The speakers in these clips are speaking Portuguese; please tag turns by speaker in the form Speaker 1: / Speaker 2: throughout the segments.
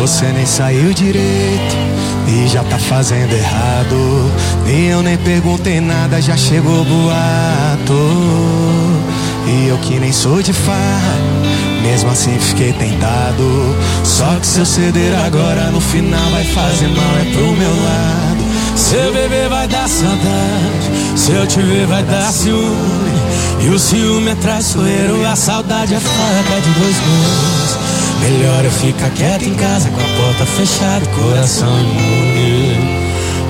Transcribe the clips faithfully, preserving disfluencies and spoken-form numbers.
Speaker 1: Você nem saiu direito e já tá fazendo errado. E eu nem perguntei nada, já chegou boato. E eu que nem sou de farra, mesmo assim fiquei tentado. Só que se eu ceder agora, no final vai fazer mal, é pro meu lado. Se eu beber vai dar saudade, se eu te ver vai dar ciúme. E o ciúme é traiçoeiro, a saudade é faca de dois gumes. Melhor eu ficar quieto em casa, com a porta fechada, coração imune.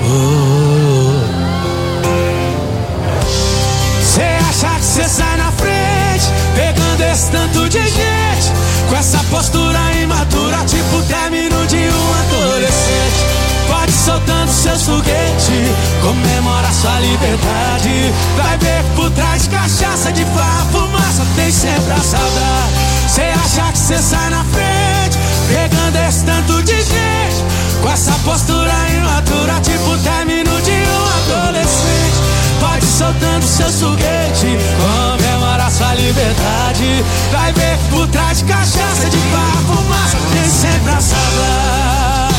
Speaker 1: Cê acha que cê sai na frente, pegando esse tanto de gente, com essa postura imatura, tipo término de um adolescente. Pode soltando seus foguetes, comemora sua liberdade. Vai ver que por trás de cachaça, de farra, fumaça, tem sempre a saudade. Cê acha que cê sai na frente, pegando esse tanto de gente, com essa postura imatura, tipo término de um adolescente. Pode soltando seus foguetes, comemora sua liberdade. Vai ver que por trás de cachaça, de farra, fumaça, tem sempre a saudade.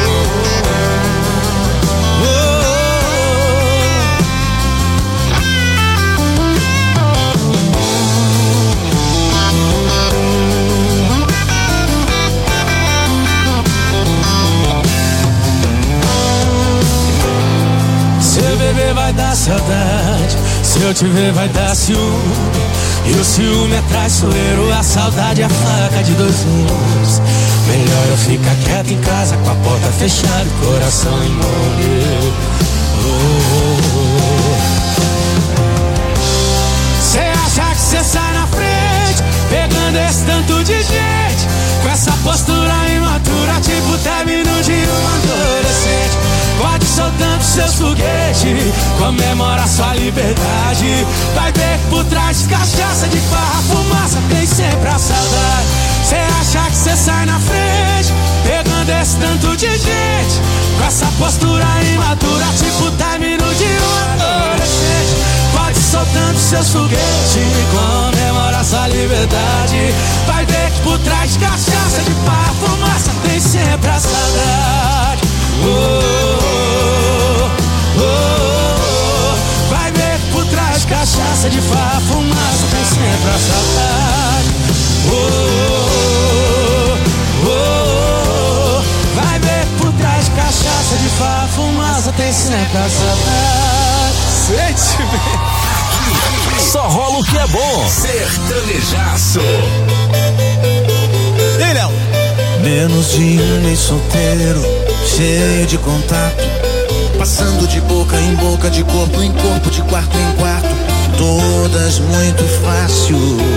Speaker 1: Se eu beber vai dar saudade, se eu te ver vai dar ciúme. E o ciúme é traiçoeiro, a saudade é a faca de dois gumes. Melhor eu ficar quieto em casa, com a porta fechada, coração imune. Cê acha que cê sai na frente, pegando esse tanto de gente, com essa postura imatura, tipo término de um adolescente. Pode soltando seus foguetes, comemora sua liberdade. Vai ver que por trás de cachaça, de farra, fumaça, tem sempre a saudade. Cê acha que cê sai na frente, pegando esse tanto de gente, com essa postura imatura, tipo término de um adolescente. Pode soltando seus foguetes, comemora sua liberdade. Vai ver que por trás de cachaça, de farra, fumaça, tem sempre a saudade. Oh, oh, oh, oh. Vai ver que por trás de cachaça, de farra, fumaça, tem sempre a saudade. Oh, oh, oh, oh. Vai ver que por trás de cachaça, de farra, fumaça, tem sempre a saudade. Sentimento.
Speaker 2: Só rola o que é bom. Sertanejaço.
Speaker 1: E aí, Léo?
Speaker 3: Menos de um mês solteiro, cheio de contato, passando de boca em boca, de corpo em corpo, de quarto em quarto, todas muito fácil.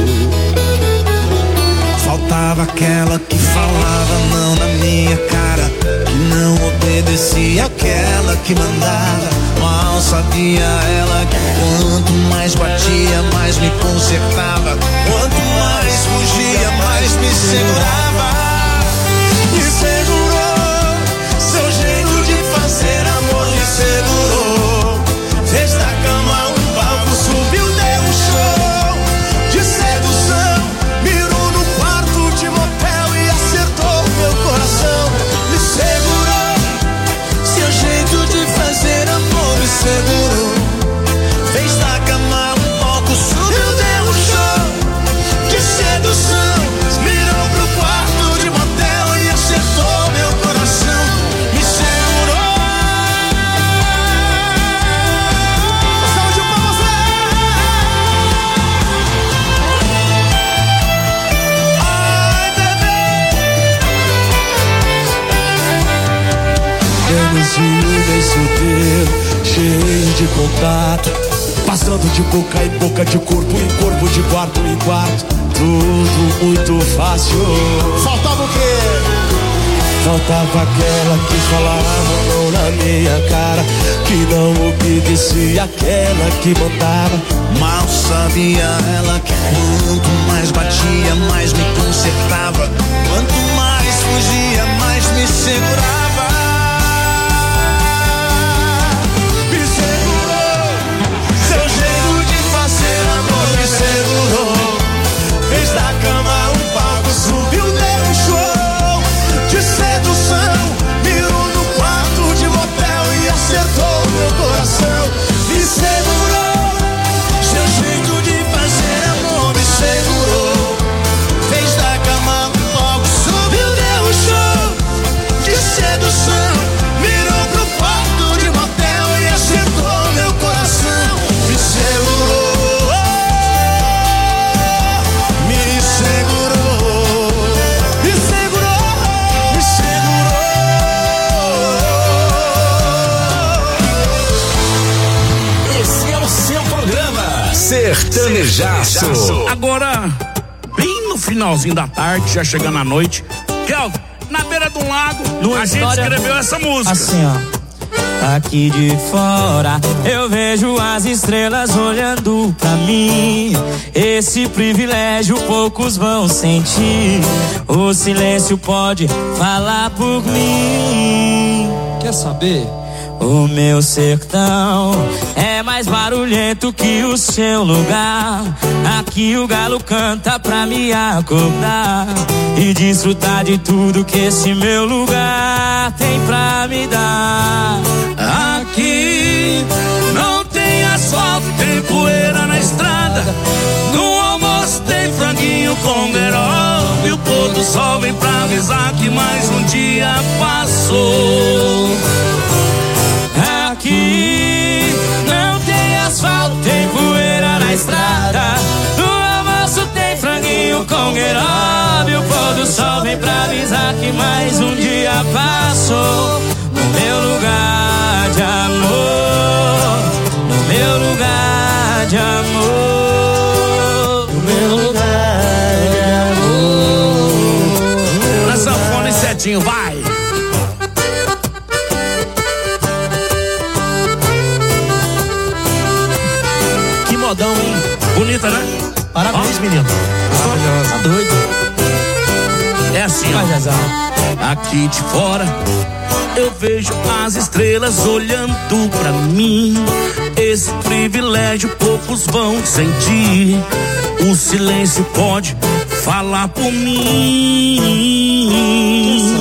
Speaker 3: Faltava aquela que falava não na minha cara, que não obedecia, aquela que mandava. Mal sabia ela que quanto mais batia, mais me consertava. Quanto mais fugia, mais me segurava. Me segurou, seu jeito de fazer amor me segurou. Fez da cama um palco, subiu, deu um show de sedução. Mirou no quarto de motel e acertou meu coração. Me segurou, seu jeito de fazer amor me segurou. Fez da cama um palco, subiu, deu um show de sedução. Mirou pro quarto de motel e acertou meu coração. Me segurou. Saúde pra você. Ai, bebê.
Speaker 1: Menos de um mês solteiro, cheio de contato, passando de boca em boca, de corpo em corpo, de quarto em quarto, tudo muito fácil.
Speaker 3: Faltava o quê?
Speaker 1: Faltava aquela que falava não na minha cara, que não obedecia, aquela que mandava.
Speaker 3: Mal sabia ela que quanto mais batia, mais me consertava. Quanto mais fugia, mais me segurava. Me segurou, seu jeito de fazer amor me segurou. Fez da cama um palco, subiu, deu um show de sedução.
Speaker 2: Sertanejaço.
Speaker 4: Agora, bem no finalzinho da tarde, já chegando à noite, Kelvin, na beira do lago,
Speaker 1: Numa
Speaker 4: a gente escreveu essa música.
Speaker 1: Assim, ó. Aqui de fora eu vejo as estrelas olhando pra mim. Esse privilégio poucos vão sentir. O silêncio pode falar por mim.
Speaker 5: Quer saber?
Speaker 1: O meu sertão é mais barulhento que o seu lugar. Aqui o galo canta pra me acordar e desfrutar de tudo que esse meu lugar tem pra me dar.
Speaker 4: Aqui não tem asfalto, tem poeira na estrada. No almoço tem franguinho com guerol. E o pôr do sol vem pra avisar que mais um dia passou.
Speaker 1: Aqui não tem asfalto, tem poeira na estrada. No almoço tem franguinho com gueroba. E o pôr do sol vem pra avisar que mais um dia passou. No meu lugar de amor, no meu lugar de amor, no meu lugar de amor.
Speaker 4: Na sanfona e setinho, vai!
Speaker 1: Modão, hein?
Speaker 4: Bonita, né?
Speaker 1: Parabéns, menino.
Speaker 5: Maravilhosa.
Speaker 1: Tá doido?
Speaker 4: É assim,
Speaker 1: Vai,
Speaker 4: ó.
Speaker 1: Jazão.
Speaker 4: Aqui de fora eu vejo as estrelas olhando pra mim. Esse privilégio poucos vão sentir. O silêncio pode falar por mim.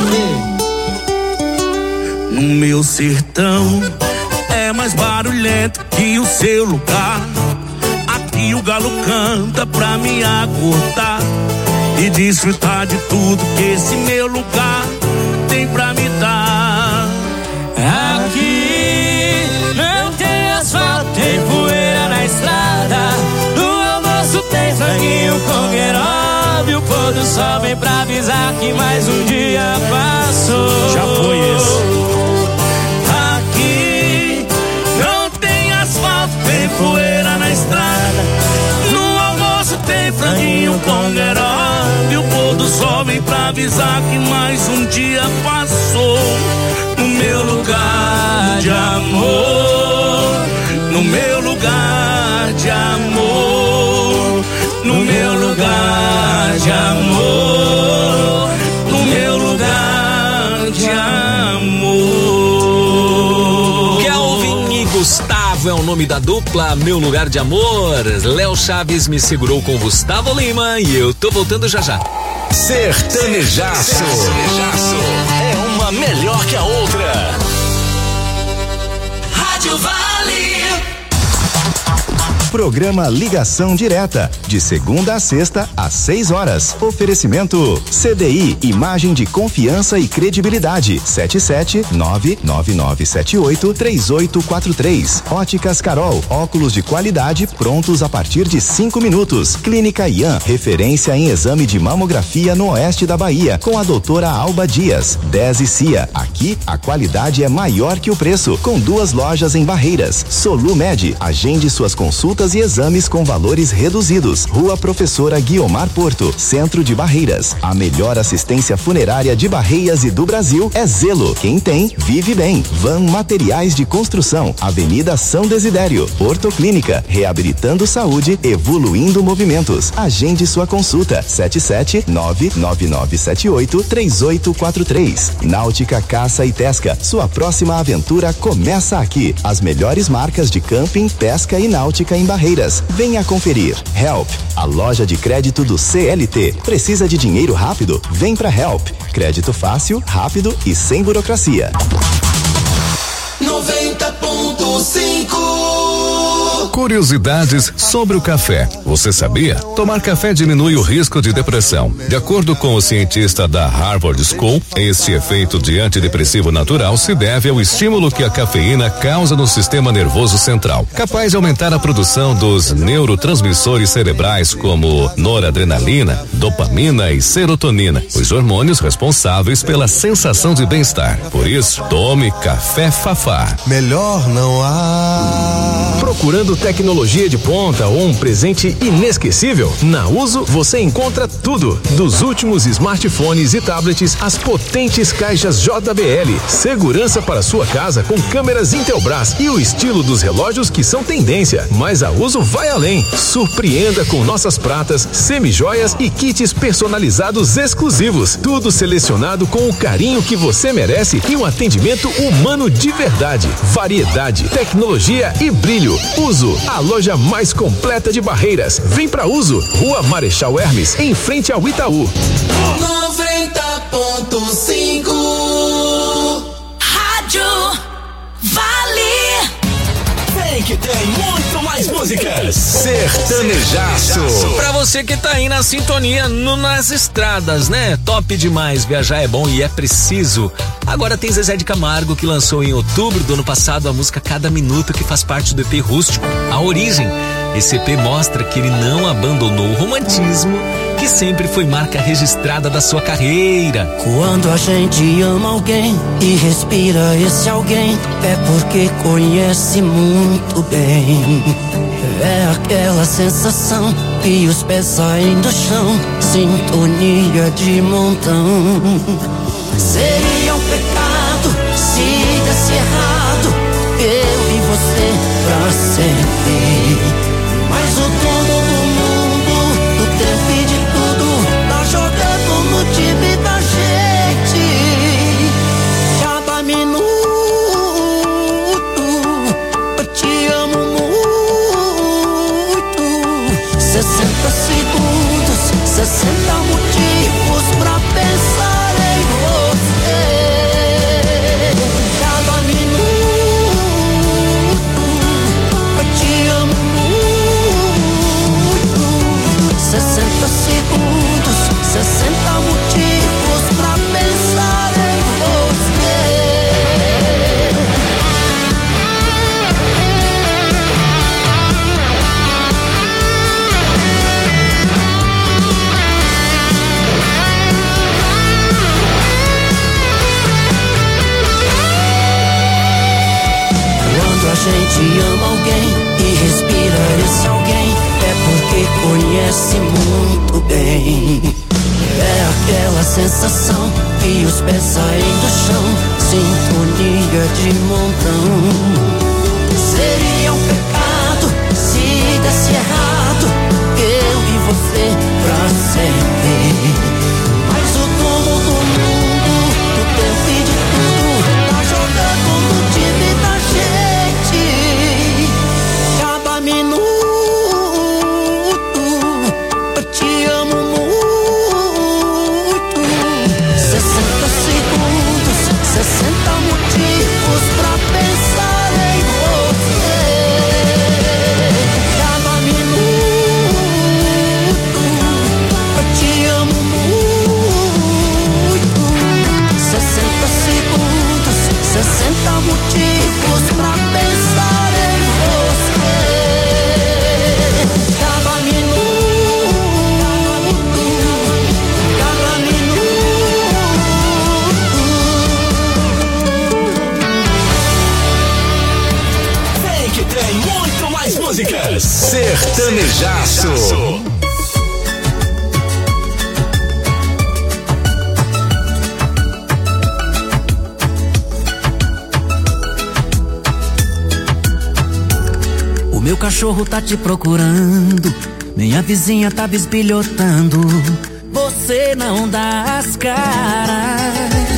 Speaker 4: No meu sertão é mais barulhento que o seu lugar. Aqui o galo canta pra me acordar e desfrutar de tudo que esse meu lugar tem pra me dar.
Speaker 1: Aqui não tem asfalto, tem poeira na estrada. No almoço tem franguinho com gueroba. E o pôr do sol vem pra avisar que mais um dia passou.
Speaker 4: Já foi esse.
Speaker 1: Aqui não tem asfalto, tem poeira na estrada. No almoço tem franguinho com gueroba.
Speaker 4: E o pôr do sol vem pra avisar que mais um dia passou. No meu lugar de amor, no meu lugar de amor, no meu lugar de amor, no meu lugar de amor.
Speaker 2: Kelvin e Gustavo é o nome da dupla Meu Lugar de Amor. Léo Chaves me segurou com Gustavo Lima e eu tô voltando já já. Sertanejaço. Sertanejaço. É uma melhor que a outra.
Speaker 6: Rádio Vale.
Speaker 7: Programa Ligação Direta, de segunda a sexta, às seis horas. Oferecimento C D I, imagem de confiança e credibilidade. sete sete nove nove nove sete oito três oito quatro três. Óticas Carol, óculos de qualidade prontos a partir de cinco minutos. Clínica Ian, referência em exame de mamografia no oeste da Bahia, com a doutora Alba Dias. dez e Cia, aqui a qualidade é maior que o preço, com duas lojas em Barreiras. Solumed, agende suas consultas e exames com valores reduzidos. Rua Professora Guiomar Porto, Centro de Barreiras. A melhor assistência funerária de Barreiras e do Brasil é Zelo. Quem tem, vive bem. Van Materiais de Construção, Avenida São Desidério. Porto Clínica, reabilitando saúde, evoluindo movimentos. Agende sua consulta, sete sete nove nove nove sete oito três oito quatro três. Náutica Caça e Pesca, sua próxima aventura começa aqui. As melhores marcas de camping, pesca e náutica em Barreiras. Venha conferir. Help, a loja de crédito do C L T. Precisa de dinheiro rápido? Vem pra Help. Crédito fácil, rápido e sem burocracia.
Speaker 6: noventa ponto cinco.
Speaker 8: Curiosidades sobre o café. Você sabia? Tomar café diminui o risco de depressão. De acordo com o cientista da Harvard School, esse efeito de antidepressivo natural se deve ao estímulo que a cafeína causa no sistema nervoso central, capaz de aumentar a produção dos neurotransmissores cerebrais como noradrenalina, dopamina e serotonina, os hormônios responsáveis pela sensação de bem-estar. Por isso, tome café Fafá.
Speaker 3: Melhor não há.
Speaker 9: Procurando tecnologia de ponta ou um presente inesquecível? Na Uso você encontra tudo. Dos últimos smartphones e tablets às potentes caixas J B L. Segurança para sua casa com câmeras Intelbras e o estilo dos relógios que são tendência. Mas a Uso vai além. Surpreenda com nossas pratas, semijoias e kits personalizados exclusivos. Tudo selecionado com o carinho que você merece e um atendimento humano de verdade. Variedade, tecnologia e brilho. Uso, a loja mais completa de Barreiras. Vem pra Uso, Rua Marechal Hermes, em frente ao Itaú.
Speaker 6: noventa ponto cinco
Speaker 10: Rádio Vale.
Speaker 2: Vem que tem muito mais músicas. Sertanejaço. Pra você que tá aí na sintonia, no, nas estradas, né? Top demais, viajar é bom e é preciso. Agora tem Zezé de Camargo, que lançou em outubro do ano passado a música Cada Minuto, que faz parte do E P Rústico, A Origem. Esse E P mostra que ele não abandonou o romantismo, que sempre foi marca registrada da sua carreira.
Speaker 11: Quando a gente ama alguém e respira esse alguém, é porque conhece muito bem. É aquela sensação e os pés saem do chão, sintonia de montão. Seria um pecado se desse errado, eu e você pra sempre. Mas o dono do mundo, do tempo e de tudo, tá jogando no time da gente. Cada minuto eu te amo muito. Sessenta segundos, sessenta motivos pra pensar em você. Cada minuto eu te amo muito. Sessenta segundos, sessenta motivos pra pensar em você. Quando a gente ama alguém e respira esse alguém, é porque conhece muito bem. É aquela sensação e os pés saem do chão, sintonia de montão. Seria um pecado se desse errado, eu e você pra sempre. Mas o dono do mundo, do tempo e de tudo, tá jogando no time da gente. Cada minuto eu te amo muito. Sessenta segundos, sessenta motivos pra pensar em você. Cada minuto eu te amo muito. Sessenta segundos, sessenta motivos pra pensar em você. Cada minuto, cada minuto.
Speaker 2: Vem que tem muito mais músicas. Sertanejaço.
Speaker 11: O meu cachorro tá te procurando, minha vizinha tá bisbilhotando. Você não dá as caras.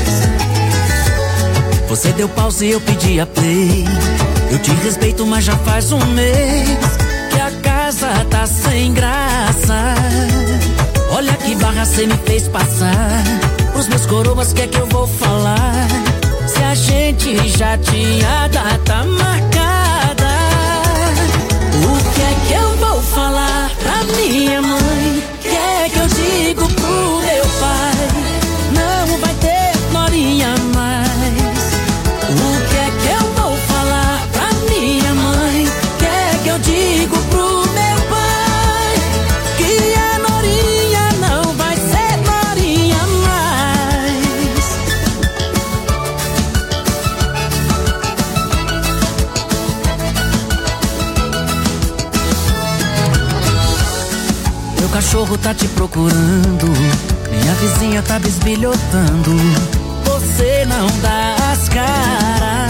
Speaker 11: Você deu pause e eu pedi a play. Eu te respeito, mas já faz um mês que a casa tá sem graça. Olha que barra cê me fez passar. Os meus coroas, que é que eu vou falar? Se a gente já tinha data marcada, o que é que eu vou falar pra minha mãe? Que é que eu digo pro meu pai? Não vai ter norinha mais. O que é que eu vou falar pra minha mãe? Que é que eu digo pro meu pai? Que a norinha não vai ser norinha mais. cachorro tá te procurando, minha vizinha tá bisbilhotando, você não dá as caras.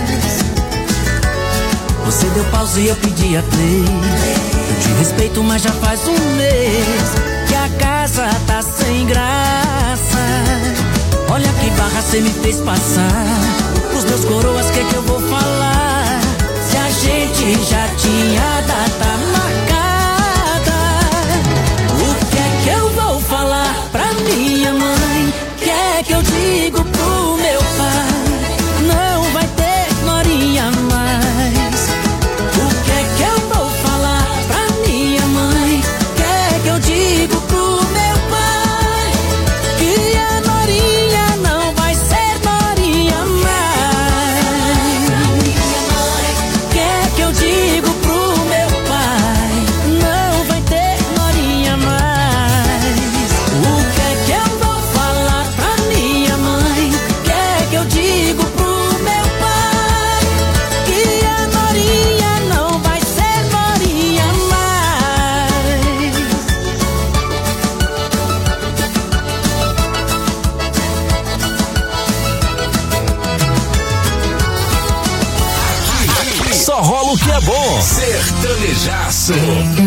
Speaker 11: Você deu pausa e eu pedi a play. Eu te respeito, mas já faz um mês que a casa tá sem graça. Olha que barra cê me fez passar. Os meus coroas, que que eu vou falar? Se a gente já tinha data marcada, o que é que eu vou falar pra minha mãe? Que é que eu digo pro meu pai? Não vai ter norinha mais. O que é que eu vou falar pra minha mãe? Que é que eu digo pro meu pai? Que a norinha não vai ser norinha mais. Que é que eu digo pro meu pai? Não vai ter norinha mais. O que é que eu vou falar pra minha mãe? Que é que eu digo pro meu pai? Que a norinha não vai ser norinha mais.
Speaker 2: Só rola o que é bom. Sertanejaço.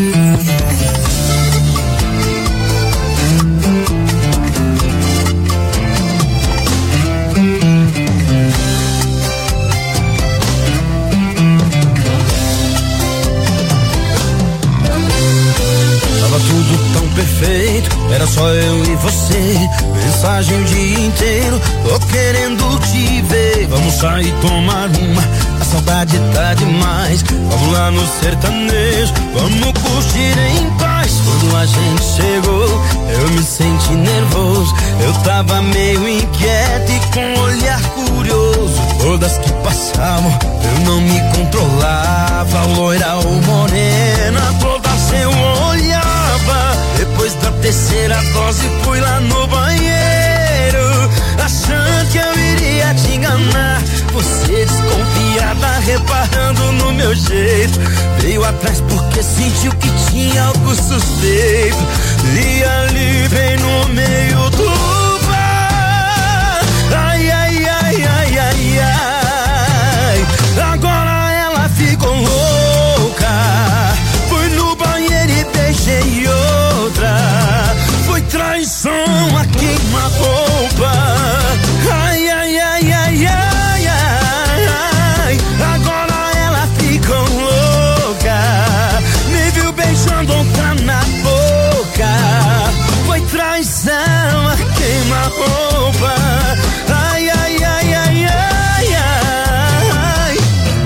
Speaker 3: Tava tudo tão perfeito, era só eu e você. Mensagem o dia inteiro, tô querendo te ver. Vamos sair tomar uma, a saudade tá demais. Vamos lá no sertanejo, vamos curtir em paz. Quando a gente chegou, eu me senti nervoso. Eu tava meio inquieto e com um olhar curioso. Todas que passavam, eu não me controlava. Loira ou morena, todas eu olhava. Depois da terceira dose fui lá no banheiro, achando que eu iria te enganar. Você desconfiada, reparando no meu jeito, veio atrás porque sentiu que tinha algo suspeito. E ali bem no meio do bar, ai, ai, ai, ai, ai, ai. Agora ela ficou louca. Fui no banheiro e beijei outra. Foi traição a queima-roupa. Ai, ai, ai, ai, ai, ai. Agora ela ficou louca. Me viu beijando outra na boca. Foi traição a queima-roupa. Ai, ai, ai, ai, ai, ai.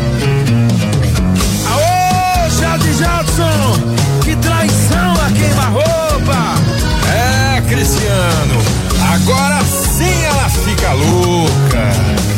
Speaker 12: Aô, Jade Jadson, que traição a queima-roupa. É, Cristiano, agora sim ela fica louca.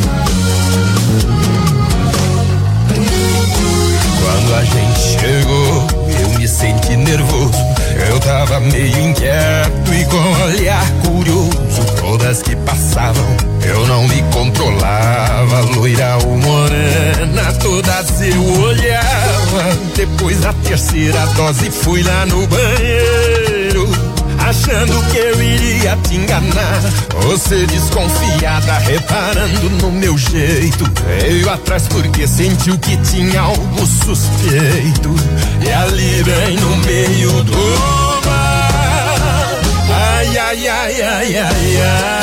Speaker 3: Quando a gente chegou, eu me senti nervoso. Eu tava meio inquieto e com um olhar curioso. Todas que passavam, eu não me controlava. Loira ou morena, todas eu olhava. Depois da terceira dose fui lá no banheiro, achando que eu iria te enganar. Você desconfiada, reparando no meu jeito, veio atrás porque sentiu que tinha algo suspeito. E ali bem no meio do mar, ai, ai, ai, ai, ai,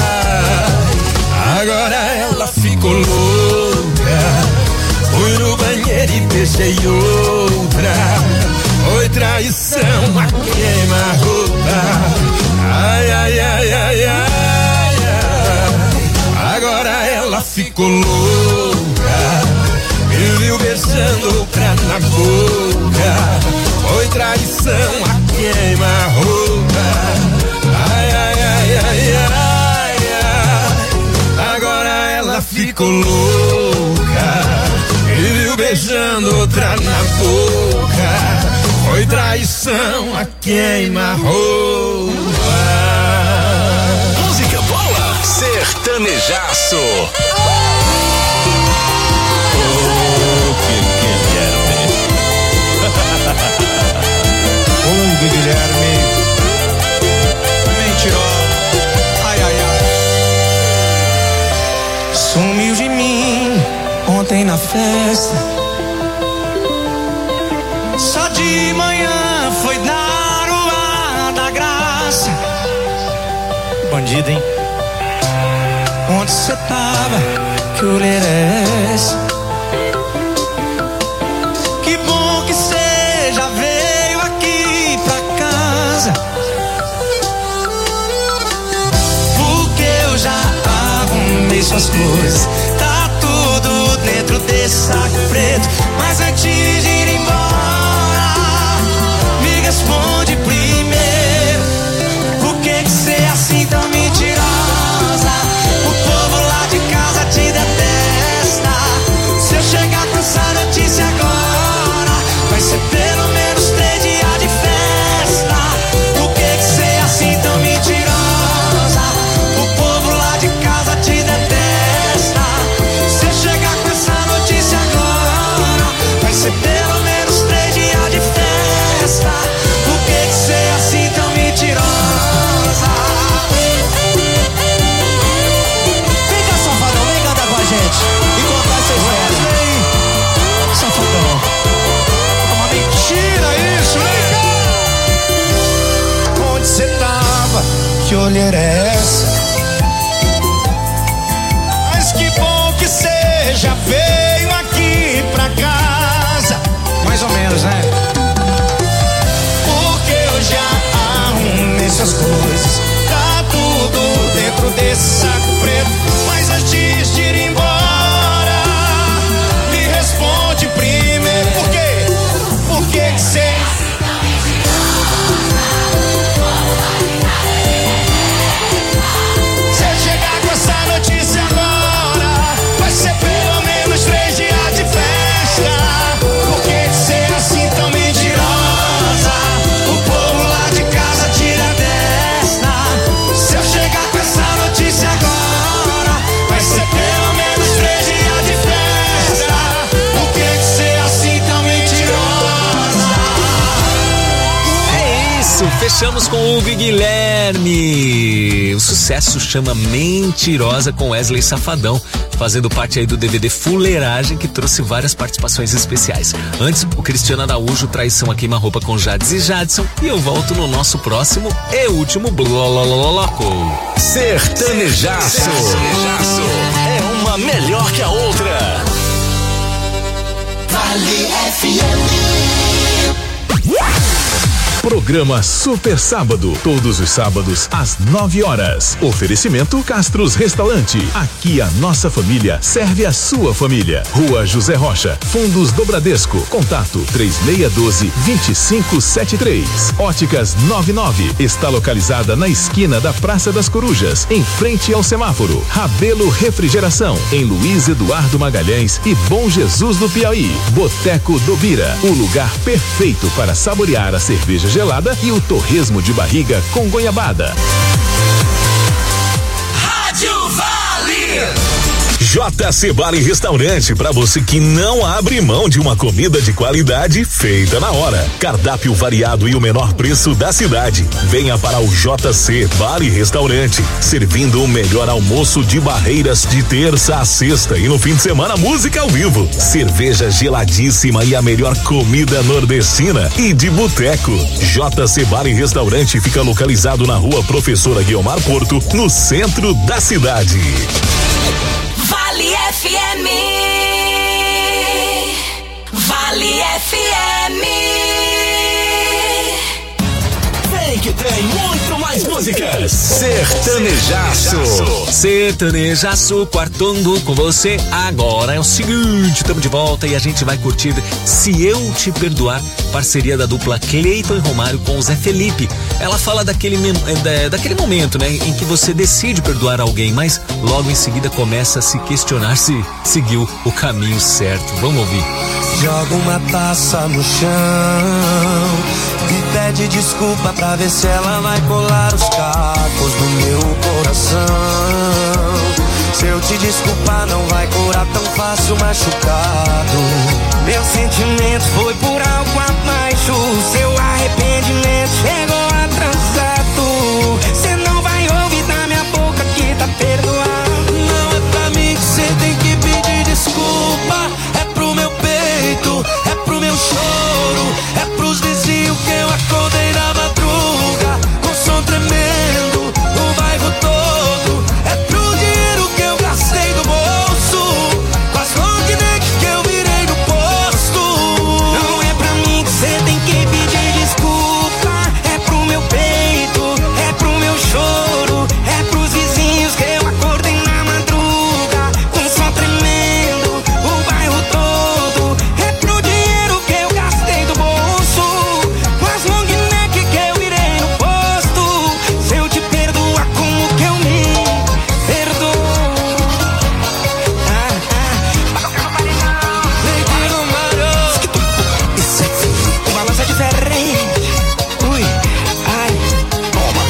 Speaker 3: ai. Agora ela ficou louca. Fui no banheiro e beijei outra. Foi traição a queima-roupa. Ai, ai, ai, ai, ai, ai. Agora ela ficou louca. Me viu beijando outra na boca. Foi traição a queima-roupa. Ai, ai, ai, ai, ai, ai. Agora ela ficou louca. Me viu beijando outra na boca. Foi traição a queima-roupa.
Speaker 2: Música boa, sertanejaço.
Speaker 12: Oh, que Guilherme.
Speaker 3: Oi, Guilherme.
Speaker 1: nem na festa. Só de manhã foi dar o ar da graça. Bandido, hein? Onde cê tava? Que orelha é essa? Que bom que cê já veio aqui pra casa, porque eu já arrumei suas coisas. Tá tudo dentro desse saco preto. Mas antes de ir embora, me responde primeiro: por que que cê é assim tão mentirosa? O povo lá de casa te detesta. Se eu chegar com essa notícia agora, vai ser pelo menos três dias de festa. Por que que cê é assim tão mentirosa? O povo lá de casa te detesta. Se eu chegar com essa notícia agora, vai ser pelo menos três dias de festa. Por que que cê é assim tão mentirosa? Vem cá, safadão, vem cantar com a gente e contar essa história. Vem, safadão. É uma mentira isso, vem cá. Onde cê tava? Que olheira é essa? Mas que bom que cê já veio aqui pra casa. Mais ou menos, né? Porque eu já arrumei suas coisas. Tá tudo dentro desse saco preto. Mas antes de ir embora, me responde primeiro: por quê? Por que que cê... Se eu chegar com essa notícia agora, vai ser pelo menos três dias de festa. Por que que cê é assim tão mentirosa? O povo lá de casa tira desta. Se eu chegar com essa notícia agora, vai ser pelo menos três dias de festa. Por que que cê é assim tão mentirosa?
Speaker 2: É isso, fechamos com o Hugo e Guilherme. O sucesso chama Mentirosa, com Wesley Safadão, fazendo parte aí do D V D Fuleiragem, que trouxe várias participações especiais. Antes, o Cristiano Araújo, Traição a Queima-Roupa com Jades e Jadson. E eu volto no nosso próximo e último bloco.
Speaker 8: Sertanejaço. É uma melhor que a outra.
Speaker 6: Vale F M.
Speaker 9: Programa Super Sábado, todos os sábados às nove horas. Oferecimento Castros Restaurante. Aqui a nossa família serve a sua família. Rua José Rocha, Fundos do Bradesco. Contato três seis um dois, dois cinco sete três. Óticas noventa e nove está localizada na esquina da Praça das Corujas, em frente ao semáforo. Rabelo Refrigeração, em Luiz Eduardo Magalhães e Bom Jesus do Piauí. Boteco do Bira, o lugar perfeito para saborear a cerveja gelada e o torresmo de barriga com goiabada.
Speaker 6: Rádio Vale.
Speaker 8: J C Bar e Restaurante, para você que não abre mão de uma comida de qualidade feita na hora. Cardápio variado e o menor preço da cidade. Venha para o J C Bar e Restaurante, servindo o melhor almoço de Barreiras de terça a sexta e no fim de semana música ao vivo, cerveja geladíssima e a melhor comida nordestina e de boteco. J C Bar e Restaurante fica localizado na Rua Professora Guiomar Porto, no centro da cidade.
Speaker 10: Vale F M. Vale F M.
Speaker 8: Vem que tem muito mais músicas. Sertanejaço.
Speaker 2: Sertanejaço, quartando com você. Agora é o seguinte, estamos de volta e a gente vai curtir Se Eu Te Perdoar, parceria da dupla Cleiton e Romário com o Zé Felipe. Ela fala daquele, daquele momento, né, em que você decide perdoar alguém, mas logo em seguida começa a se questionar se seguiu o caminho certo. Vamos ouvir.
Speaker 1: Joga uma taça no chão e pede desculpa pra ver se ela vai colar os cacos do meu coração. Se eu te desculpar não vai curar tão fácil machucado. Meu sentimento foi por algo abaixo. Seu arrependimento chegou atrasado. Cê não vai ouvir da minha boca que tá perdoado. Não é pra mim que cê tem que pedir desculpa.
Speaker 13: Ei, ui, ai, toma.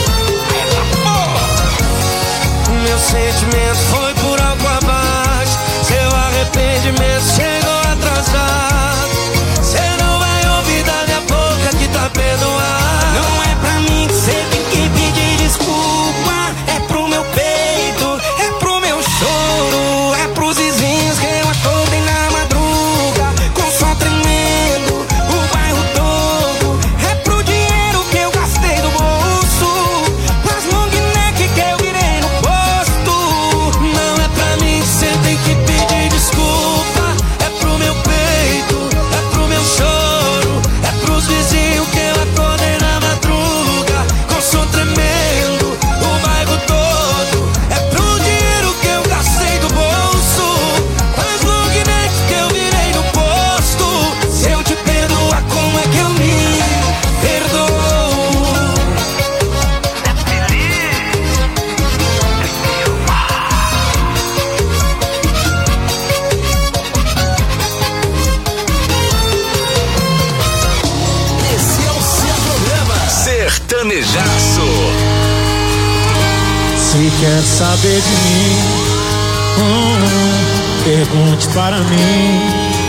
Speaker 13: Meu sentimento foi por água abaixo. Seu arrependimento chegou atrasado. Cê não vai ouvir da minha boca que tá perdoado. Não é pra mim que cê tem que pedir desculpa. É pro meu peito, é pro meu choro, é pros vizinhos que eu acordei na madruga com som tremendo, o bairro todo. É pro dinheiro que eu gastei do bolso, as long neck que eu virei no posto. Não é pra mim que cê tem que pedir desculpa. É pro meu peito, é pro meu choro, é pros vizinhos que eu acordei na madruga com som tremendo, o bairro todo. É pro dinheiro que eu gastei do bolso, as long neck que eu virei no posto. Se eu te perdoar, como é que eu me perdoo?
Speaker 2: Esse é o seu programa Sertanejaço.
Speaker 1: Se quer saber de mim, hum, pergunte para mim.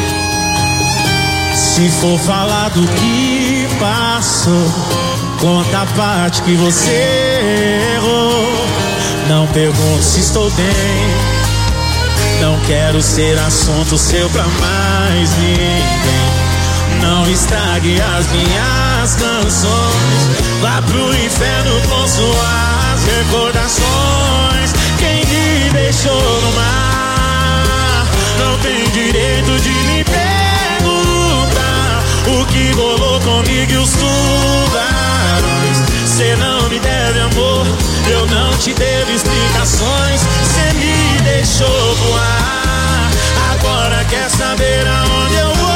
Speaker 1: Se for falar do que passou, conta a parte que você errou. Não pergunte se estou bem, não quero ser assunto seu pra mais ninguém. Não estrague as minhas canções, vá pro inferno com suas recordações. Quem me deixou no mar não tem direito de me perguntar o que rolou comigo e os tubarões. Cê não me deve amor, eu não te devo explicações. Cê me deixou voar, agora quer saber aonde eu vou.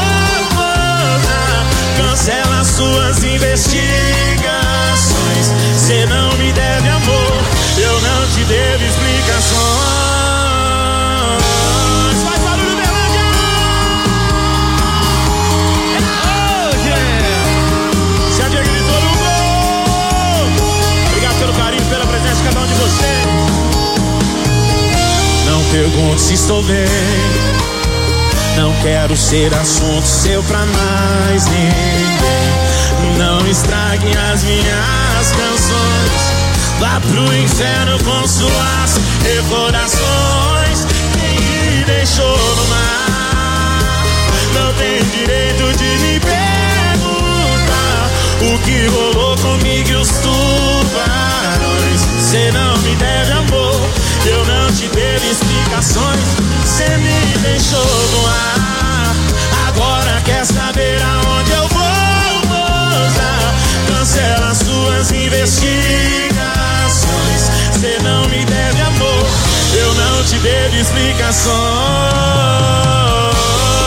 Speaker 1: Cancela suas investigações. Cê não me deve amor, eu não te devo explicações. Faz barulho, Berlândia! Oh, yeah! Se a Diego gritou no gol. Obrigado pelo carinho, pela presença de cada um de vocês. Não pergunte se estou bem, não quero ser assunto seu pra mais ninguém. Não estrague as minhas canções, vá pro inferno com suas recordações. Quem me deixou no mar não tem direito de me perguntar o que rolou comigo e os tubarões. Cê não me deve amor, eu não te devo explicações. Cê me deixou no ar, agora quer saber aonde eu vou pousar. Cancela suas investigações. Cê não me deve amor, eu não te devo explicações.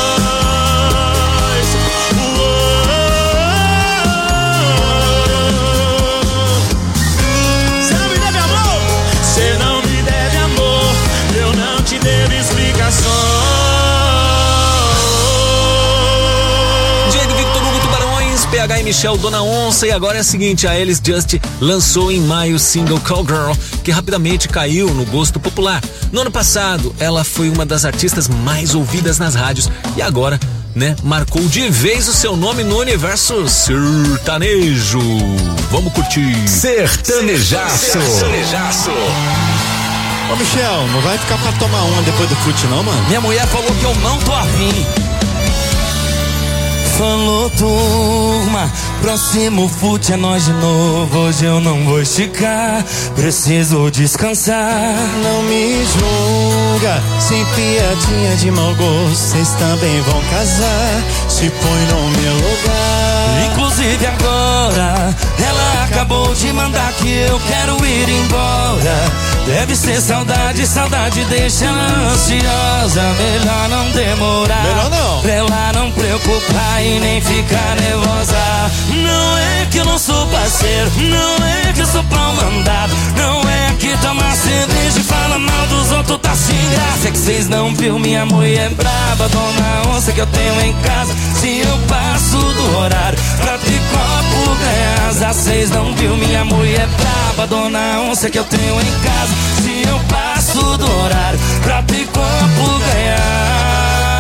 Speaker 1: Cê não me deve amor, cê não me deve amor, eu não te devo explicações.
Speaker 2: Diego Victor Hugo Tubarões, P H e Michel Dona Onça. E agora é o seguinte, a Alice Just lançou em maio o single Callgirl, que rapidamente caiu no gosto popular. No ano passado, ela foi uma das artistas mais ouvidas nas rádios e agora, né, marcou de vez o seu nome no universo sertanejo. Vamos curtir
Speaker 8: Sertanejaço.
Speaker 2: Sertanejaço.
Speaker 5: Ô Michel, não vai ficar pra tomar uma depois do fute não, mano?
Speaker 13: Minha mulher falou que eu não tô afim. Falou, turma, próximo fute é nós de novo. Hoje eu não vou esticar, preciso descansar.
Speaker 3: Não me julga, sem piadinha de mau gosto. Vocês também vão casar, se põe no meu lugar.
Speaker 13: Inclusive agora, ela acabou de mandar que eu quero ir embora. Deve ser saudade, saudade deixa ela ansiosa. Melhor não demorar,
Speaker 3: melhor não,
Speaker 13: pra ela não preocupar e nem ficar nervosa. Não é que eu não sou parceiro, não é que eu sou
Speaker 4: sou pau mandado. Não é que toma cerveja e fala mal dos outros, tá sem graça. É que cês não viu minha mulher braba, dona onça que eu tenho em casa. Se eu passo do horário pra ter copo ganhar, cês não viu minha mulher braba, dona onça que eu tenho em casa. Se eu passo do horário pra ter copo ganhar.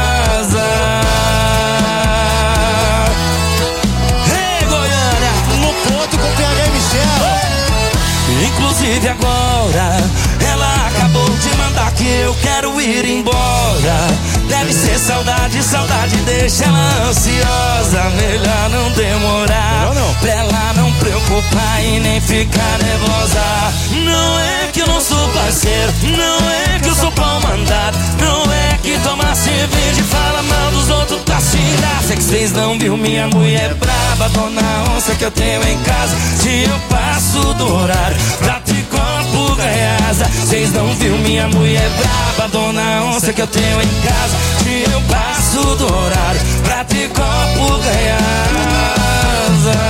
Speaker 4: Inclusive agora, ela acabou de mandar que eu quero ir embora. Deve ser saudade, saudade deixa ela ansiosa. Melhor não demorar, não, não. Pra ela não preocupar e nem ficar nervosa. Não é que eu não sou parceiro, não é que eu sou pau mandado. Não é que toma cerveja e fala mal dos outros, tá sem graça. É que cês não viu minha mulher braba, dona onça que eu tenho em casa. Se eu passo do horário pra te copo ganhasa, cês não viu minha mulher braba, dona onça que eu tenho em casa. Se eu passo do horário pra te copo ganhasa.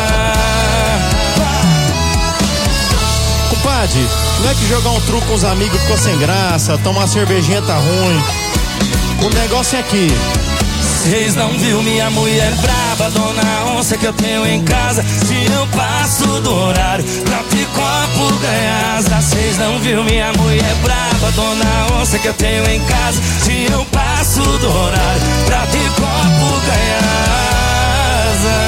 Speaker 5: Compadre, não é que jogar um truco com os amigos ficou sem graça, tomar uma cervejinha tá ruim. O negócio é aqui.
Speaker 4: Cês não viu minha mulher braba, dona onça que eu tenho em casa. Se eu passo do horário pra ter copo ganhasa, cês não viu minha mulher braba, dona onça que eu tenho em casa. Se eu passo do horário pra ter copo ganhasa.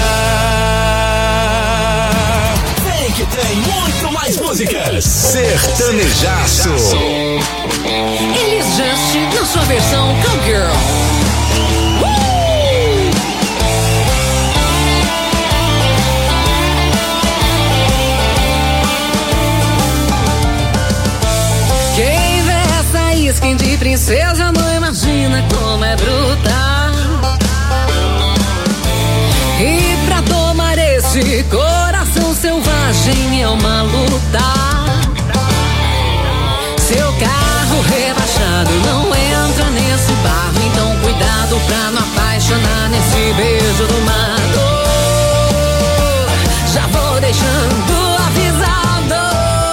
Speaker 2: Vem que tem muito mais músicas. Sertanejaço.
Speaker 14: Elis Just na sua versão Cowgirl. Quem vê essa skin de princesa não imagina como é brutal. E pra tomar esse coração selvagem é uma luta. Seu carro rebaixado não entra nesse barro, então cuidado pra não apaixonar nesse beijo do mato. Já vou deixando avisado.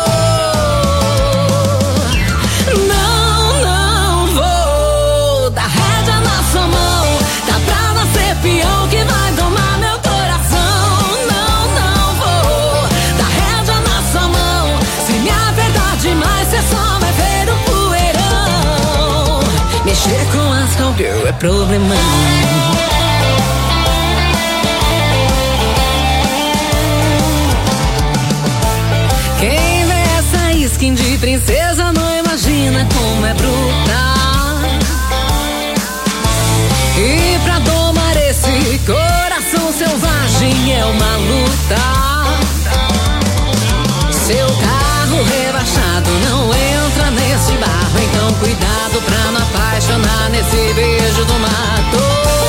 Speaker 14: Não, não vou dar rédea na sua mão. Tá pra nascer peão que vai domar meu coração. Não, não vou dar rédea na sua mão. Se me apertar demais, cê só vai ver o poeirão. Mexer com as cowgirl é problemão. Quem vê essa skin de princesa não imagina como é brutal. E pra domar esse coração selvagem é uma luta. Seu carro rebaixado não entra nesse barro, então cuidado pra não apaixonar nesse beijo do mato.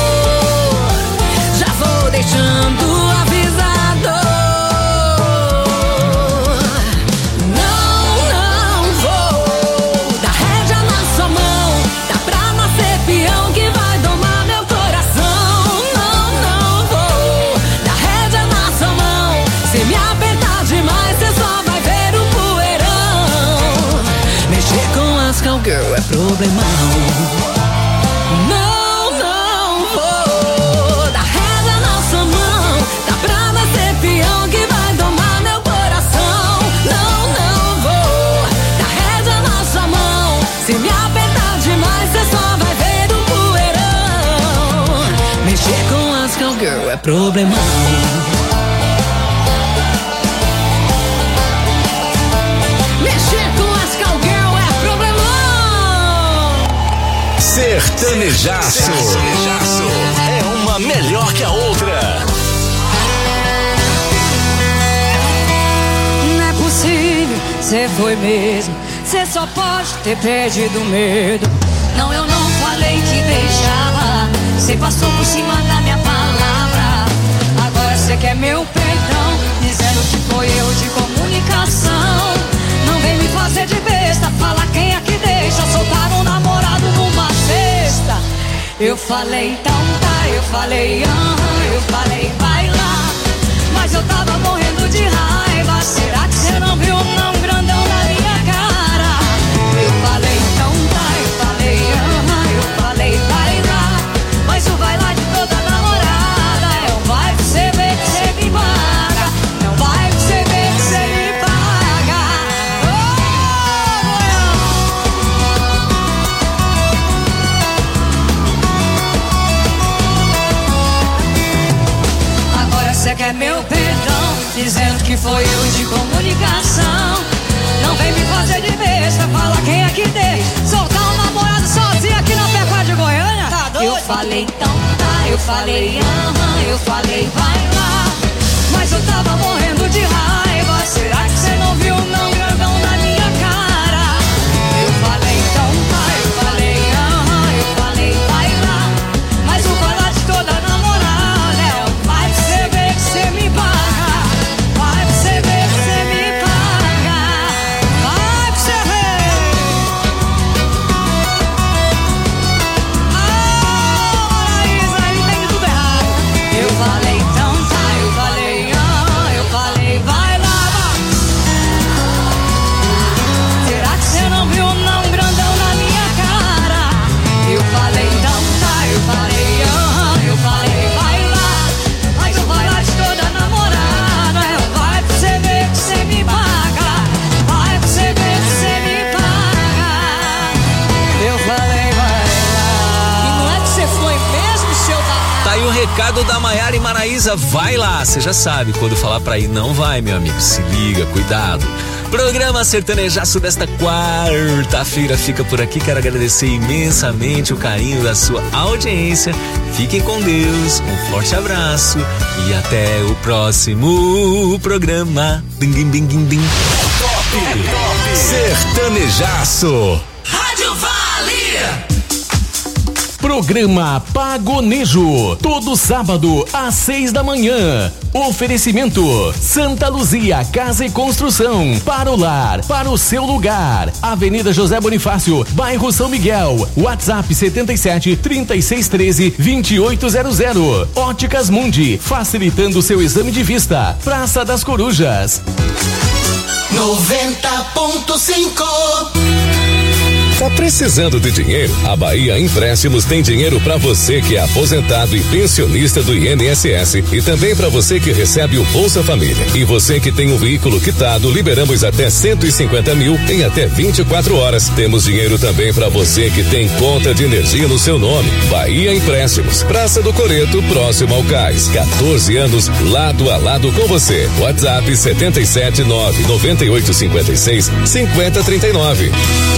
Speaker 14: Já vou deixando avisado. Não, não vou dar rédea na sua mão. Tá pra nascer peão que vai domar meu coração. Não, não vou dar rédea na sua mão. Se me apertar demais, cê só vai ver o poeirão. Mexer com as cowgirl é problemão. Não, não vou dar rédea na sua mão. Tá pra nascer peão que vai domar meu coração. Não, não vou dar rédea na sua mão. Se me apertar demais, cê só vai ver o poeirão. Mexer com as cowgirl é problemão.
Speaker 2: Sertanejaço. É uma melhor que a outra.
Speaker 14: Não é possível, cê foi mesmo. Cê só pode ter perdido medo. Não, eu não falei que deixava. Cê passou por cima da minha palavra. Agora cê quer meu perdão, dizendo que foi erro de comunicação. Não vem me fazer de besta, falar quem é que deixa soltar um namorado numa sexta. Eu falei então tá, eu falei aham, eu falei vai lá. Mas eu tava morrendo de raiva, será que cê dizendo que foi eu de comunicação. Não vem me fazer de besta, fala quem é que deixa soltar um namorado sozinho aqui na Pecuária de Goiânia. Tá doido? Eu falei então tá, eu falei aham, eu falei vai lá. Mas eu tava morrendo de raiva, será que você não viu não grandão na minha cara? Eu falei então tá, eu falei aham, eu falei vai lá. Mas o falar de toda namorada é o vai pra você ver que você me paga. Vai pra você ver que você me paga. Vai pra você ver. Ah, Maraísa, ele tem tudo errado. Eu falei então tá, eu falei aham, eu falei vai lá, vai. Será que você não viu não grandão na minha cara? Eu falei então tá, eu falei aham, eu falei vai lá. Mas eu falar de toda namorada é vai pra você ver que você me paga. Vai pra você ver que você me paga. Eu falei vai lá. E não é que você foi mesmo, seu da...
Speaker 2: Tá aí o recado da Maiara e Maraísa, vai lá, você já sabe, quando falar pra ir não vai, meu amigo, se liga, cuidado. Programa Sertanejaço desta quarta-feira fica por aqui, quero agradecer imensamente o carinho da sua audiência, fiquem com Deus, um forte abraço e até o próximo programa. Ding, ding, ding, ding, ding.
Speaker 8: Sertanejaço.
Speaker 6: Rádio Vale.
Speaker 9: Programa Pagonejo, todo sábado às seis da manhã. Oferecimento Santa Luzia Casa e Construção, para o lar, para o seu lugar. Avenida José Bonifácio, bairro São Miguel. WhatsApp setenta e sete, trinta e seis, treze, vinte e oito zero zero. Óticas Mundi, facilitando seu exame de vista. Praça das Corujas.
Speaker 6: noventa ponto cinco.
Speaker 8: Tá precisando de dinheiro? A Bahia Empréstimos tem dinheiro para você que é aposentado e pensionista do I N S S e também para você que recebe o Bolsa Família. E você que tem um veículo quitado, liberamos até cento e cinquenta mil em até vinte e quatro horas. Temos dinheiro também para você que tem conta de energia no seu nome. Bahia Empréstimos, Praça do Coreto, próximo ao Cais. quatorze anos, lado a lado com você. WhatsApp setenta e sete, nove, noventa e oito, cinquenta e seis, cinquenta, trinta e nove.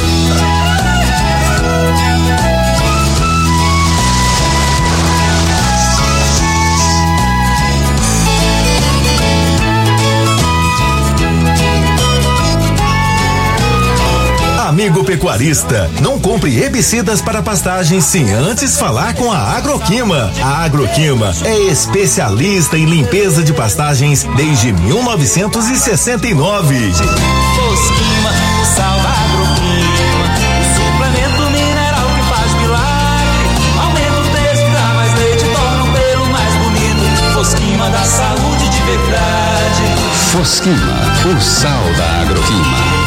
Speaker 15: Amigo pecuarista, não compre herbicidas para pastagens sem antes falar com a Agroquima. A Agroquima é especialista em limpeza de pastagens desde mil novecentos e sessenta e nove.
Speaker 1: Fosquima, salva a Agroquima, o suplemento mineral que faz milagre. Aumenta o peso, dá mais leite, torna o pelo mais bonito. Fosquima dá saúde de verdade.
Speaker 16: Fosquima, o sal da Agroquima.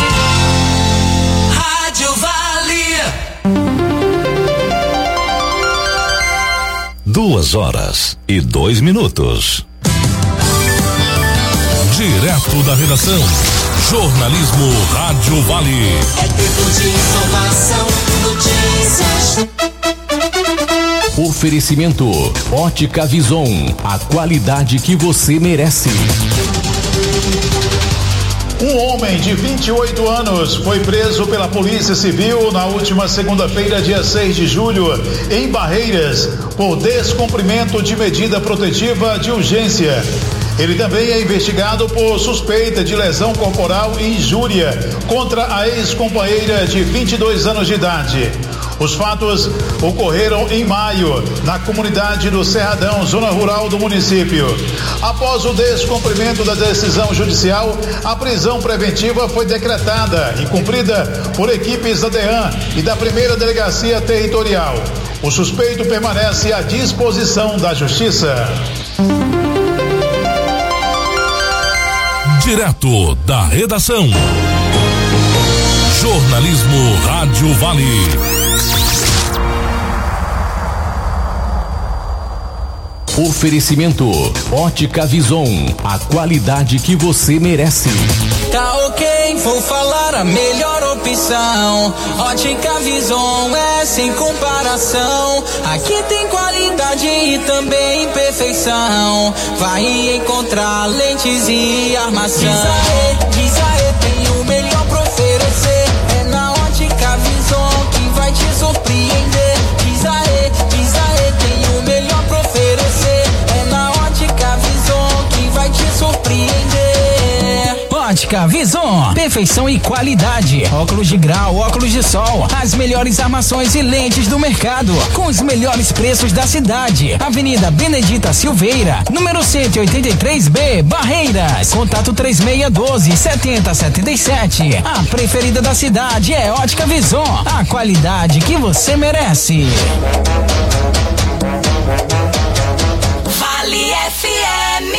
Speaker 8: Duas horas e dois minutos.
Speaker 17: Direto da redação, jornalismo Rádio Vale.
Speaker 6: É tempo de informação, notícias.
Speaker 9: Oferecimento Ótica Vison, a qualidade que você merece.
Speaker 18: Um homem de vinte e oito anos foi preso pela Polícia Civil na última segunda-feira, dia seis de julho, em Barreiras, por descumprimento de medida protetiva de urgência. Ele também é investigado por suspeita de lesão corporal e injúria contra a ex-companheira de vinte e dois anos de idade. Os fatos ocorreram em maio, na comunidade do Cerradão, zona rural do município. Após o descumprimento da decisão judicial, a prisão preventiva foi decretada e cumprida por equipes da DEAN e da primeira Delegacia Territorial. O suspeito permanece à disposição da Justiça.
Speaker 17: Direto da redação, jornalismo Rádio Vale.
Speaker 9: Oferecimento Ótica Vison, a qualidade que você merece.
Speaker 19: Tá ok, vou falar a melhor opção. Ótica Vison é sem comparação. Aqui tem qualidade e também perfeição. Vai encontrar lentes e armação. Diz aê, diz aê, tem o melhor pra oferecer. É na Ótica Vison que vai te surpreender. Diz aê, diz aê, tem o melhor pra oferecer. É na Ótica Vison que vai te surpreender.
Speaker 20: Ótica Vison, perfeição e qualidade. Óculos de grau, óculos de sol, as melhores armações e lentes do mercado, com os melhores preços da cidade. Avenida Benedita Silveira, número cento e oitenta e três B, Barreiras. Contato três seis um dois, sete zero sete sete. A preferida da cidade é Ótica Vison, a qualidade que você merece.
Speaker 10: Vale F M.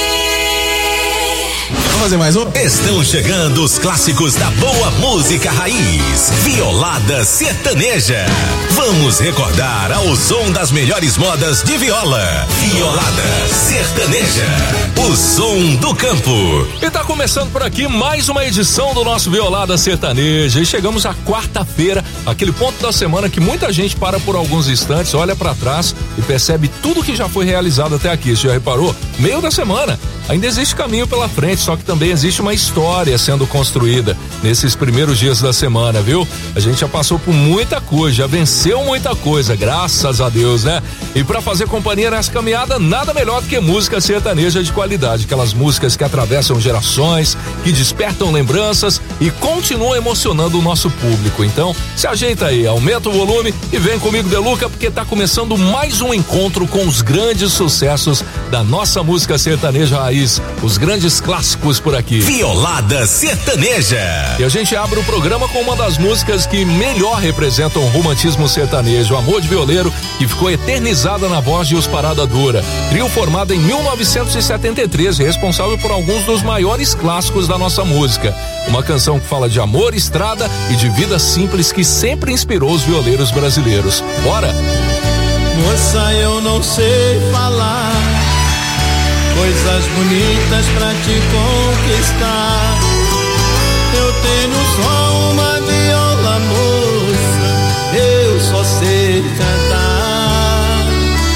Speaker 15: Vamos fazer mais um? Estão chegando os clássicos da boa música raiz. Violada sertaneja. Vamos recordar ao som das melhores modas de viola. Violada sertaneja. O som do campo.
Speaker 2: E tá começando por aqui mais uma edição do nosso Violada Sertaneja. E chegamos à quarta-feira, aquele ponto da semana que muita gente para por alguns instantes, olha pra trás e percebe tudo que já foi realizado até aqui. Você já reparou? Meio da semana. Ainda existe caminho pela frente, só que também existe uma história sendo construída nesses primeiros dias da semana, viu? A gente já passou por muita coisa, já venceu muita coisa, graças a Deus, né? E pra fazer companhia nessa caminhada, nada melhor do que música sertaneja de qualidade, aquelas músicas que atravessam gerações, que despertam lembranças e continuam emocionando o nosso público. Então, se ajeita aí, aumenta o volume e vem comigo, Deluca, porque tá começando mais um encontro com os grandes sucessos da nossa música sertaneja raiz, os grandes clássicos por aqui.
Speaker 15: Violada sertaneja.
Speaker 2: E a gente abre o programa com uma das músicas que melhor representam o romantismo sertanejo, Amor de Violeiro, que ficou eternizada na voz de Os Parada Dura. Trio formado em mil novecentos e setenta e três, responsável por alguns dos maiores clássicos da nossa música. Uma canção que fala de amor, estrada e de vida simples que sempre inspirou os violeiros brasileiros. Bora!
Speaker 3: Moça, eu não sei falar coisas bonitas pra te conquistar. Eu tenho só uma viola, moça, eu só sei cantar.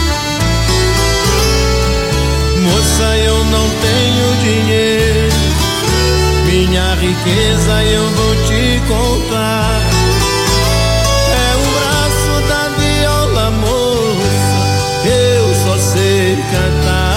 Speaker 3: Moça, eu não tenho dinheiro, minha riqueza eu vou te contar. É o braço da viola, moça, eu só sei cantar.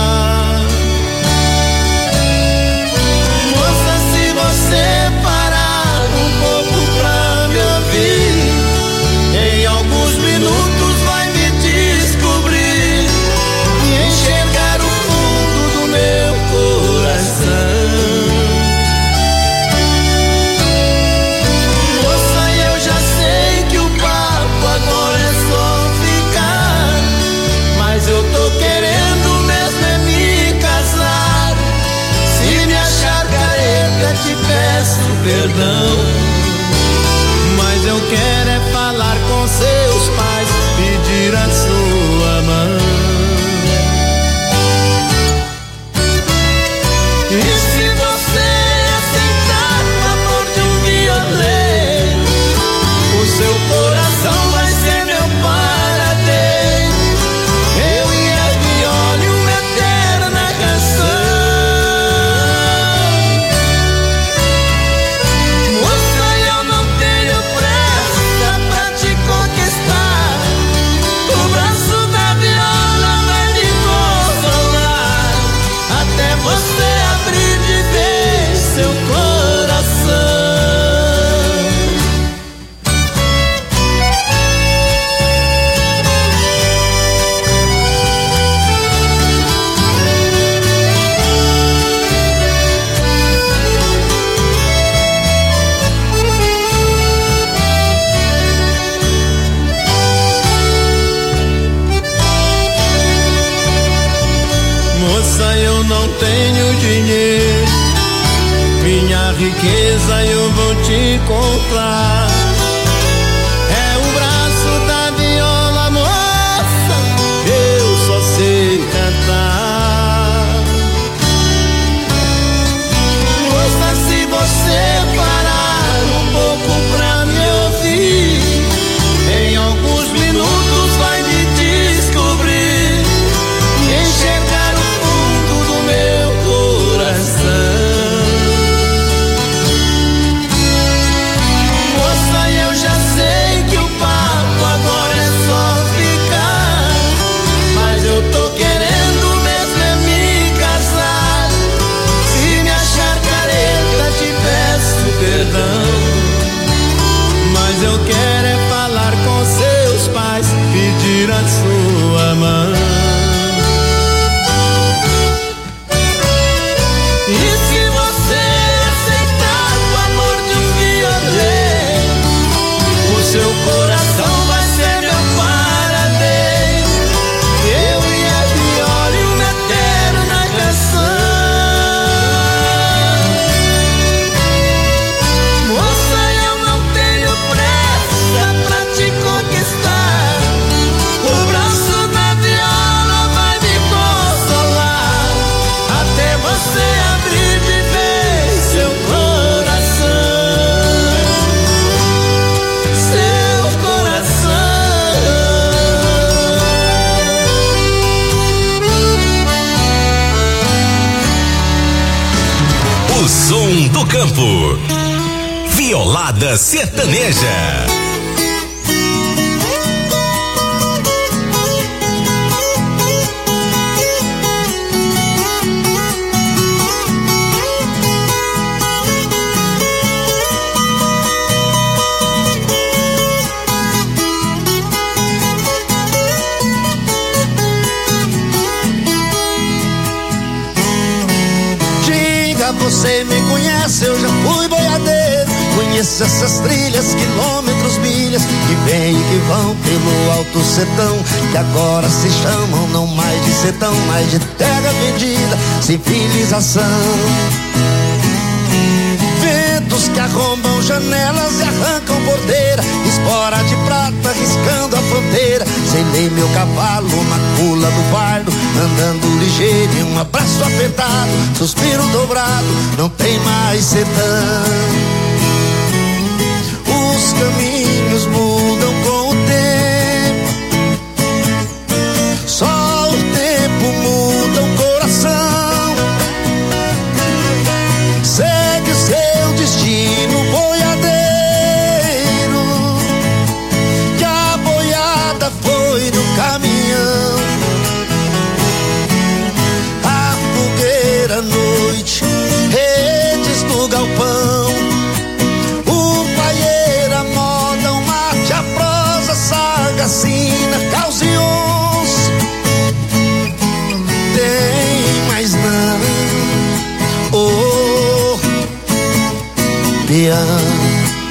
Speaker 3: Perdão, mas eu quero é falar com seus pais, pedir a sua mão. E se você aceitar o amor de um violeiro, o seu coração vai ser meu paradeiro. Eu e a viola e uma eterna canção. Eu não tenho dinheiro, minha riqueza eu vou te contar. É o braço da viola, moça, eu só sei
Speaker 21: O som do campo. Violada sertaneja.
Speaker 3: Você me conhece, eu já fui boiadeiro. Conheço essas trilhas, quilômetros, milhas, que vêm e que vão pelo alto sertão, que agora se chamam não mais de sertão, mas de terra vendida, civilização. Ventos que arrombam janelas e arrancam porteira, espora de prata riscando a fronteira. Selei meu cavalo na cula do bardo, andando ligeiro e um abraço apertado, suspiro dobrado, não tem mais sertão. Os caminhos mudam com o tempo, só o tempo muda o coração. Segue o seu destino, boiadeiro, que a boiada foi no caminhão. A fogueira à noite, redes no galpão, o paieira moda, o mate, a prosa, sagacina, caos e onça. Tem mais não, oh, piano.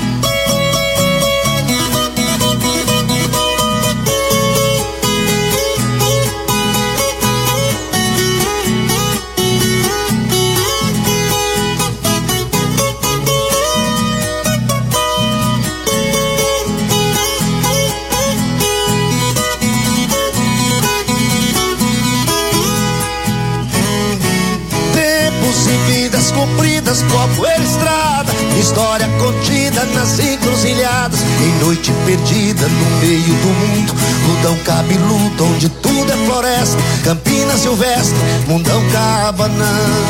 Speaker 3: Compridas, copo e estrada, história contida nas encruzilhadas, em noite perdida no meio do mundo, mundão cabeludo onde tudo é floresta, Campina Silvestre, mundão cabanão.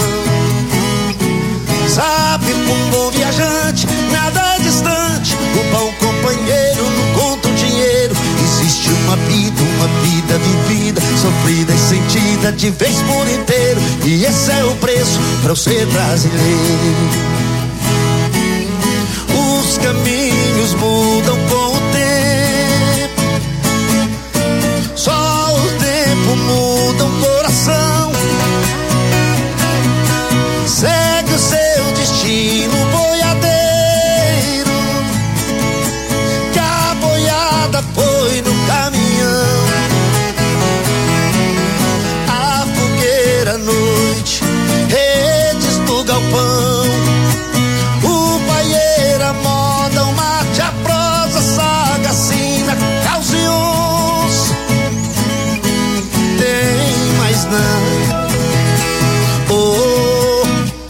Speaker 3: Sabe, um bom viajante, nada distante, o bom companheiro não conta o dinheiro. Existe uma vida, uma vida vivida, sofrida e sentida de vez por inteiro, e esse é o preço pra eu ser brasileiro. Os caminhos mudam com o tempo, só o tempo muda o coração. Segue o seu destino, boiadeiro, que a boiada foi no caminhão. A fogueira à noite, redes no galpão, o paieira moda, o mate, a prosa, sagacina, caos e onça. Tem mais não, oh,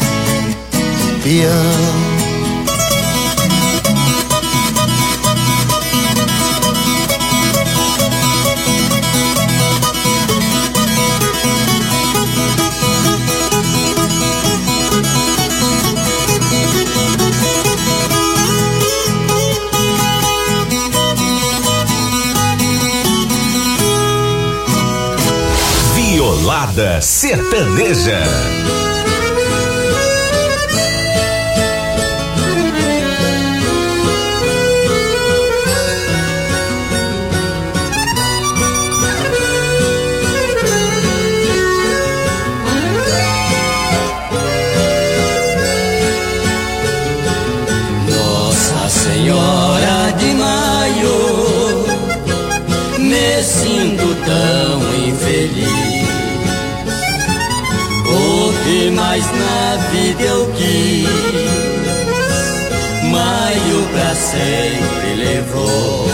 Speaker 3: piano.
Speaker 21: Violada sertaneja.
Speaker 11: Nossa Senhora de Maio, me sinto tão infeliz. O que mais na vida eu quis, Maio pra sempre levou.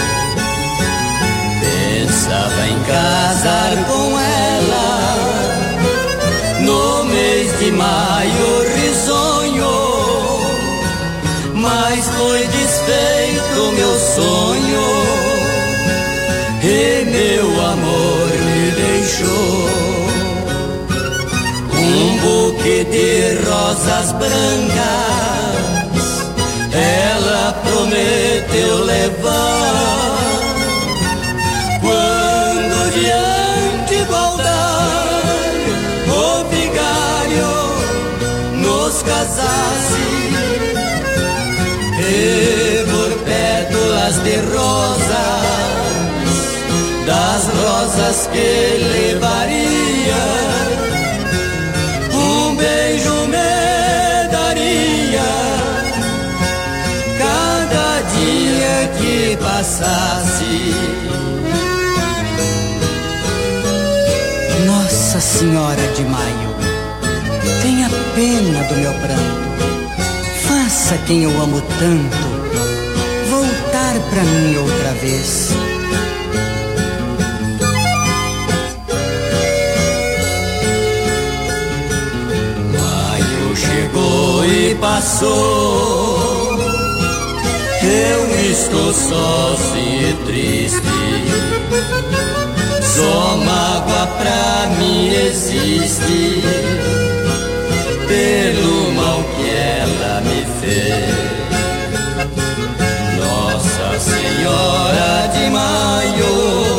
Speaker 11: Pensava em casar com ela, no mês de maio risonho, mas foi desfeito meu sonho, e meu amor me deixou. Um buquê
Speaker 13: buquê de rosas brancas ela prometeu levar. Quando diante do altar o vigário nos casasse, e por pétalas de rosas, das rosas que levaria, um beijo me daria cada dia que passasse.
Speaker 7: Nossa Senhora de Maio, tenha pena do meu pranto. Faça quem eu amo tanto voltar pra mim outra vez.
Speaker 13: Maio chegou e passou, eu estou sozinho e triste. Só mágoa pra mim existe pelo mal que ela me fez. Nossa Senhora de Maio,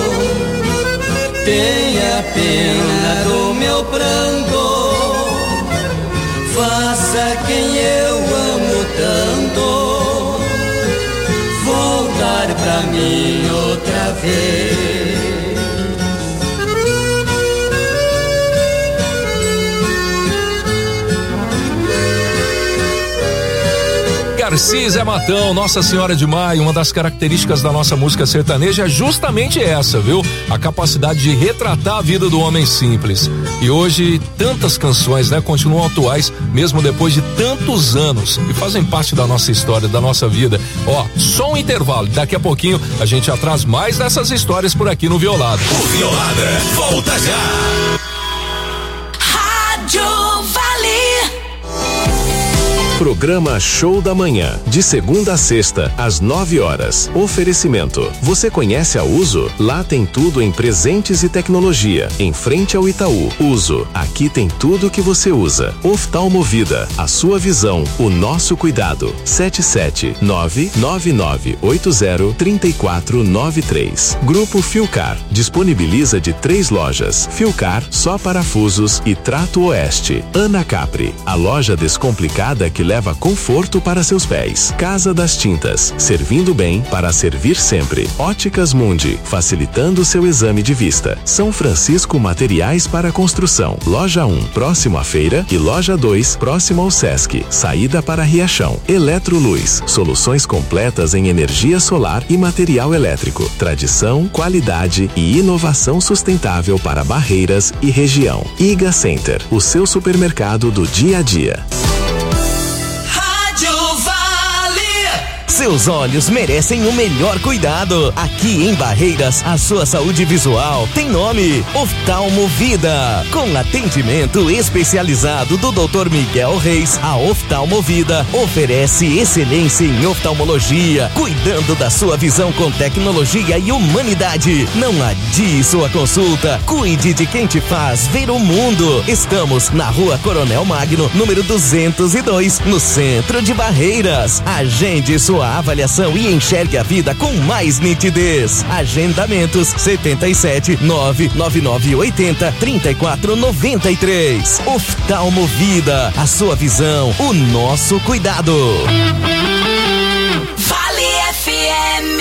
Speaker 13: tenha pena do meu pranto. Faça quem eu amo tanto voltar pra mim outra vez.
Speaker 2: Garcia Zé Matão, Nossa Senhora de Maio. Uma das características da nossa música sertaneja é justamente essa, viu? A capacidade de retratar a vida do homem simples. E hoje tantas canções, né, continuam atuais mesmo depois de tantos anos e fazem parte da nossa história, da nossa vida. Ó, só um intervalo, daqui a pouquinho a gente já traz mais dessas histórias por aqui no Violada.
Speaker 21: O Violada volta já.
Speaker 10: Rádio Vale.
Speaker 9: Programa Show da Manhã, de segunda a sexta, às nove horas. Oferecimento. Você conhece a Uso? Lá tem tudo em presentes e tecnologia. Em frente ao Itaú. Uso. Aqui tem tudo que você usa. Oftalmovida. A sua visão, o nosso cuidado. sete sete nove nove nove oito zero três quatro nove três. Grupo Filcar. Disponibiliza de três lojas. Filcar, só parafusos e Trato Oeste. Ana Capri. A loja descomplicada que leva conforto para seus pés. Casa das Tintas, servindo bem para servir sempre. Óticas Mundi, facilitando seu exame de vista. São Francisco Materiais para Construção. Loja um, próximo à feira, e Loja dois, próximo ao Sesc. Saída para Riachão. Eletroluz, soluções completas em energia solar e material elétrico. Tradição, qualidade e inovação sustentável para Barreiras e região. Iga Center, o seu supermercado do dia a dia.
Speaker 21: Seus olhos merecem o melhor cuidado. Aqui em Barreiras, a sua saúde visual tem nome: Oftalmovida. Com atendimento especializado do doutor Miguel Reis, a Oftalmovida oferece excelência em oftalmologia, cuidando da sua visão com tecnologia e humanidade. Não adie sua consulta. Cuide de quem te faz ver o mundo. Estamos na Rua Coronel Magno, número duzentos e dois, no centro de Barreiras. Agende sua avaliação e enxergue a vida com mais nitidez. Agendamentos setenta e sete nove nove nove oito zero três quatro nove três. Oftalmovida, a sua visão, o nosso cuidado.
Speaker 10: Vale F M.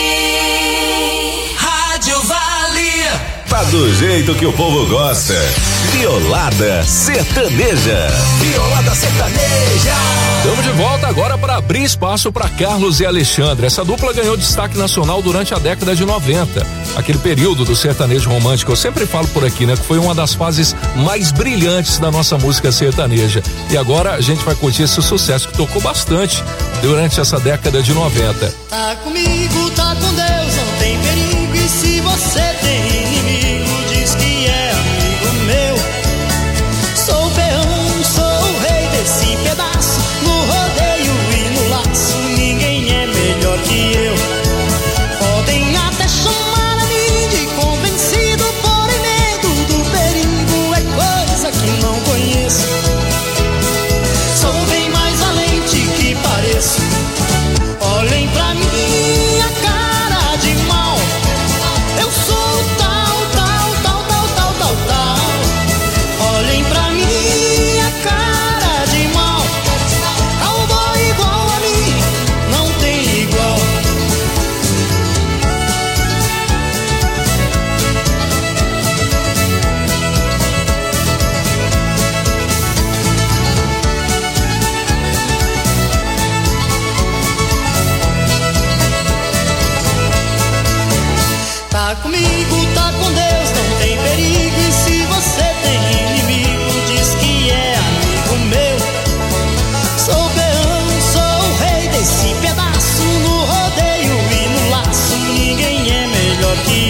Speaker 10: Rádio Vale.
Speaker 21: Tá do jeito que o povo gosta. Violada Sertaneja.
Speaker 10: Violada Sertaneja.
Speaker 2: Estamos de volta agora para abrir espaço para Carlos e Alexandre. Essa dupla ganhou destaque nacional durante a década de noventa. Aquele período do sertanejo romântico, eu sempre falo por aqui, né? Que foi uma das fases mais brilhantes da nossa música sertaneja. E agora a gente vai curtir esse sucesso que tocou bastante durante essa década de noventa.
Speaker 1: Tá comigo, tá com Deus, não tem perigo. E se você tem inimigo, diz que é amigo meu. Sou o peão, sou o rei desse pedaço. No rodeio e no laço, ninguém é melhor que eu. Podem até chamar a mim de convencido, porém medo do perigo é coisa que não conheço.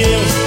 Speaker 5: eu.